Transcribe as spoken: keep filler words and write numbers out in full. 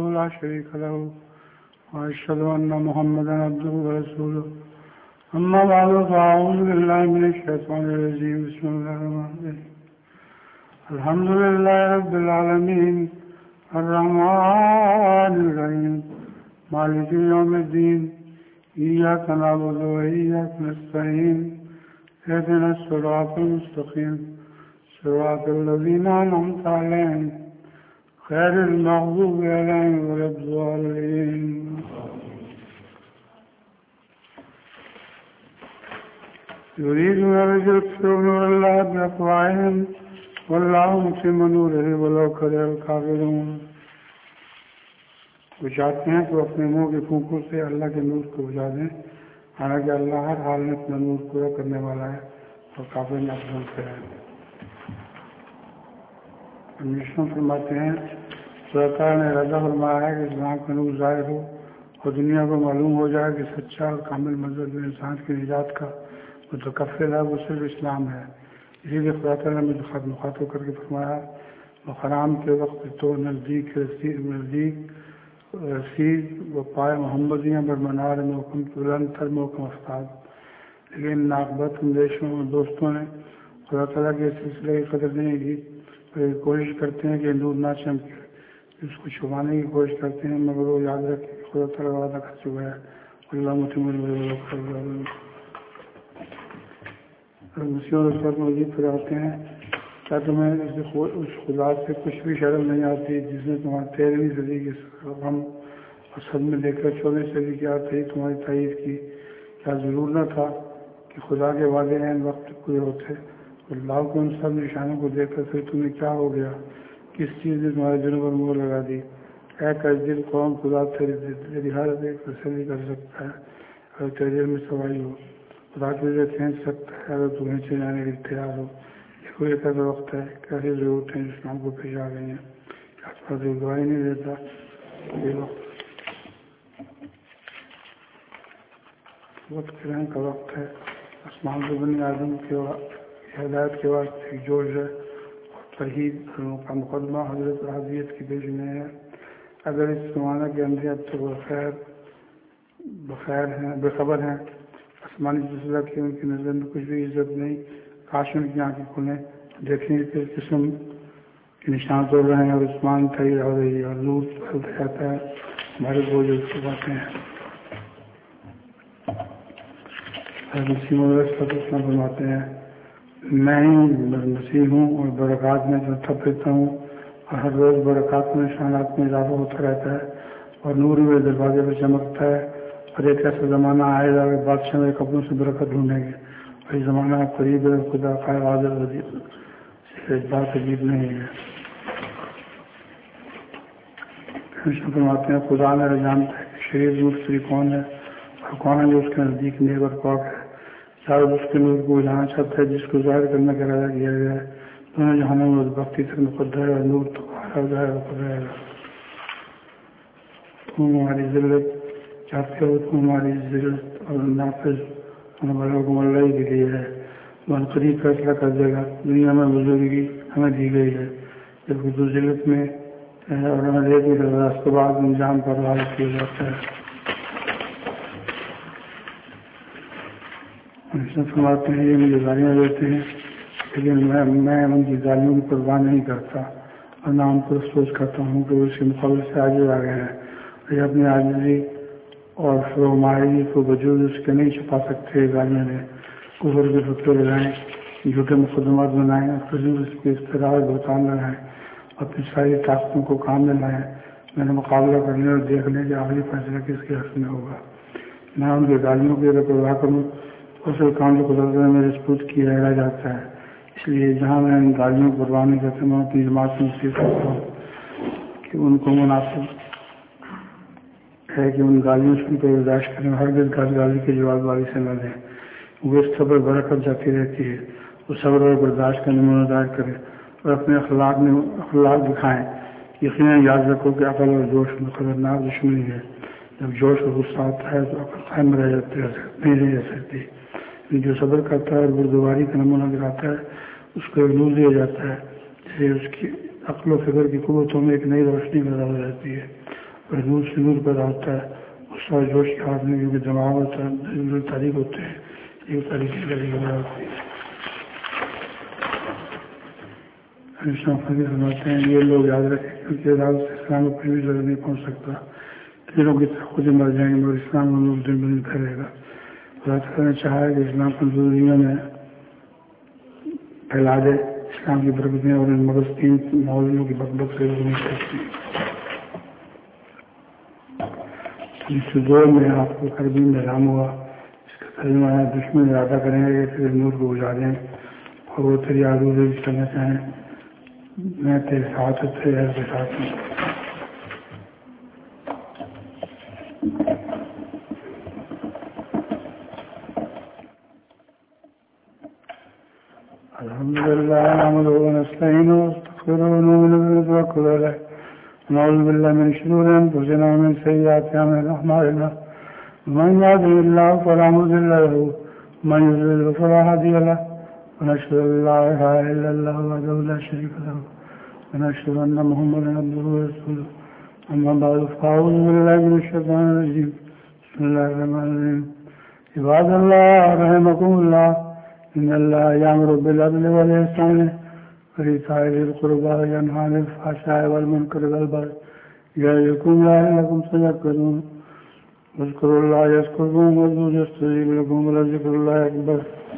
لا شريك له وأشهد أن محمدا عبده ورسوله أما بعد فأعوذ بالله من الشيطان الرجيم بسم الله الرحمن الرحيم الحمد لله رب العالمين الرحمن الرحيم مالك يوم الدين إياك نعبد وإياك نستعين اهدنا الصراط المستقيم صراط الذين أنعمت عليهم غير المغضوب عليهم ولا الضالين يريدون أن يطفئوا نور الله بأفواههم والله متم نوره ولو كره الكافرون. وہ چاہتے ہیں کہ اپنے منہ کے پھونکوں سے اللہ کے نور کو بجھا دیں، حالانکہ اللہ ہر حال میں اپنا نور پورا کرنے والا ہے اور کافر ناپسند سے ہے. ہمیشہ فرماتے ہیں سرکار نے ارادہ فرمایا ہے کہ اسلام کا نور ظاہر ہو اور دنیا کو معلوم ہو جائے کہ سچا اور کامل مذہب جو انسان کی نجات کا متکفل ہے وہ صرف اسلام ہے. اسی لیے خدا تعالیٰ نے مخاطب کر کے فرمایا مقام کے وقت تو نزدیک رسید نزدیک رسید و پائے محمدیاں برمنار محکم بلند تر محکم استاد، لیکن ناقبت اندیشوں اور دوستوں نے خدا تعالیٰ کے سلسلے کی قدر نہیں کی، کوشش کرتے ہیں کہ نور نہ چمکے، اس کو چھپانے کی کوشش کرتے ہیں، مگر وہ یاد رکھیں کہ خدا تعالیٰ وعدہ کر چکا ہے اللہ متم مسیح اور پر مزید پھراتے ہیں کیا تمہیں اس خدا سے کچھ بھی شرم نہیں آتی جس نے تمہاری تیرہویں صدی کے غم اور صدمے لے کر چودہ صدی کی آتے ہی تمہاری تائید کی؟ کیا ضرور نہ تھا کہ خدا کے وعدے عین وقت پورے ہوتے؟ اللہ کو ان سب نشانوں کو دیکھ کر پھر تمہیں کیا ہو گیا؟ کس چیز نے تمہارے دلوں پر مور لگا دی؟ اے کس دل قوم، خدا تیری ہر ایک تسلی کر سکتا ہے اگر تیرے دل میں سوائی ہو، خدا تجھے کھینچ سکتا ہے اگر تمہیں سے جانے کے لیے تیار ہو. یہ ایک ایسا وقت ہے کہ ایسی ضرورتیں اسلام کو پیش آ گئی ہیں کہ آس پاس دعائی نہیں دیتا. یہ وقت وقت کرنے کا وقت ہے. آسمان کو بنی آدم کے ہدایت کے واسطے ایک جوش ہے اور ترغیب کا مقدمہ حضرت حادیت کی پیش میں ہے. اگر اس زمانہ کے اندھے اب تک بخیر بخیر ہیں بے خبر ہیں، آسمانی سلسلہ کی ان کی نظر میں کچھ بھی عزت نہیں، کاش ان کی آنکھیں کھلیں، دیکھیں کہ کس قسم کے نشان توڑ رہے ہیں اور آسمان تحریر ہو رہی ہے اور نور پھیلتا جاتا ہے، ہمارے بوجھ کو باتیں ہیں. مسیح اسلام فرماتے ہیں میں ہی مسیح ہوں اور برکات میں جو تھپ لیتا ہوں اور ہر روز برکات میں نشانات میں اضافہ ہوتا رہتا ہے اور نور میرے دروازے پر چمکتا ہے. اور ایک ایسا زمانہ آئے گا کہ بادشاہ میرے کپڑوں سے برکت ڈھونڈیں گے اور یہ زمانہ قریب ہے. خدا خیر حاضر اس بات عجیب نہیں ہے. فرماتے ہیں خدا میرا جانتا ہے کہ شریف دوسری کون ہے اور کون ہے جو اس کے نزدیک نیک اور پاک ہے. چاروں اس کے نور کو اجانا چاہتا ہے جس کو ظاہر کرنے کا ارادہ کیا گیا ہے. دونوں جہانوں میں بختی تک مقدر ہے اور نور تو ظاہر رہے گا. تم ہماری ذلت چاہتے ہو، تم ہماری ذلت اور نافذ ہمارا حکم اللہ کے لیے ہے. من قریب فیصلہ کر دے گا. دنیا میں بزرگی ہمیں دی گئی ہے جبکہ تو ذلت میں اور ہمیں دیکھ نہیں کرتا، اس کے بعد انجام پر حال کیا جاتا ہے. فرماتے ہیں یہ مجھے گالیاں دیتے ہیں لیکن میں میں ان کی گالیوں کی پرواہ نہیں کرتا اور نہ ان پر افسوس کرتا ہوں کہ وہ اس کے مقابلے سے آگے آ گئے ہیں. یہ اپنی عاجزی اور فرومائی کو وجود اس کے نہیں چھپا سکتے. گالیاں نے کفر کے فتوے لگائیں، جھوٹے مقدمات بنائیں اور فضول اس کے اختراع بہتان لگائیں، اپنی ساری طاقتوں کو کام میں لائیں. میں نے مقابلہ کرنے اور دیکھ لیں کہ آخری فیصلہ کس کے حق میں ہوگا. میں ان کی گالیوں کی اگر پرواہ کروں اس کام جو قدرت میں میرے سپرد کیا رہ جاتا ہے. اس لیے جہاں میں ان گالیوں کو پرواہ نہیں کرتا، میں اپنی جماعت سے نصیحت کرتا ہوں کہ ان کو مناسب ہے کہ ان گالیوں سے ان کو برداشت کریں، ہر دل گال گالی کے جواب والی سے نہ دیں. وہ اس صبر برکت جاتی رہتی ہے. وہ صبر اور برداشت کا نمونہ ظاہر کریں اور اپنے اخلاق میں اخلاق دکھائیں. یقیناً یاد رکھو کہ عقل اور جوش میں خطرناک دشمنی ہے. جب جوش اور غصہ آتا ہے تو عقل قائم رہ جاتی ہے، نہیں رہ سکتی. جو صبر کرتا ہے اور بردباری کا نمونہ دکھاتا ہے اس کو ایک نور دیا جاتا ہے جسے اس کی عقل و فکر کی قوتوں میں ایک نئی روشنی پیدا ہو جاتی ہے. پھر نور سے نور پیدا ہوتا ہے، اس کا جوش کے ہاتھ میں کیونکہ دماغ ہوتا ہے، تاریخ ہوتے ہیں، یہ تاریخ کی تاریخ پیدا ہوتی ہے۔ فرماتے ہیں یہ لوگ یاد رکھیں کیونکہ عدالت سے اسلام کو پھر بھی ضرور نہیں پہنچ سکتا، تیروں کی طرح خود ہی مر جائیں گے مگر اسلام میں لوگ دن بدن پھیلے گا۔ اللہ تعالیٰ نے چاہا ہے کہ اسلام کو دنیا میں پھیلا دے، اسلام کی برکتیں اور ان مغز تین مولویوں کی بکبک سے نہیں سکتی۔ جس دور میں آپ کو کربی میں رام ہوا، اس کا ترجمہ ہے دشمن ارادہ کریں گے کہ تیرے نور کو اجاڑیں اور وہ تیری آلودگی کرنا چاہیں، میں تیرے ساتھ تیرے کے ساتھ ہوں۔ الحمد للہ نحمدہ ونستعینہ ونستغفرہ ونؤمن به ونتوکل علیہ ونعوذ باللہ من شرور انفسنا ومن سیئات اعمالنا من یهده اللہ فلا مضل له ومن یضلل فلا هادی له ونشهد ان لا اله الا الله وحده لا شريك له ونشهد ان محمدا عبده ورسوله اما بعد فاعوذ بالله من الشیطان الرجیم بسم الله الرحمن الرحیم عباد اللہ رحمکم اللہ ان اللہ یامر بالعدل والاحسان وایتاء ذی القربى وینہی عن الفحشاء والمنکر والبغی یعظکم لعلکم تذکرون اذکروا اللہ یذکرکم واذکروہ یستجیب لکم ولذکر اللہ اکبر۔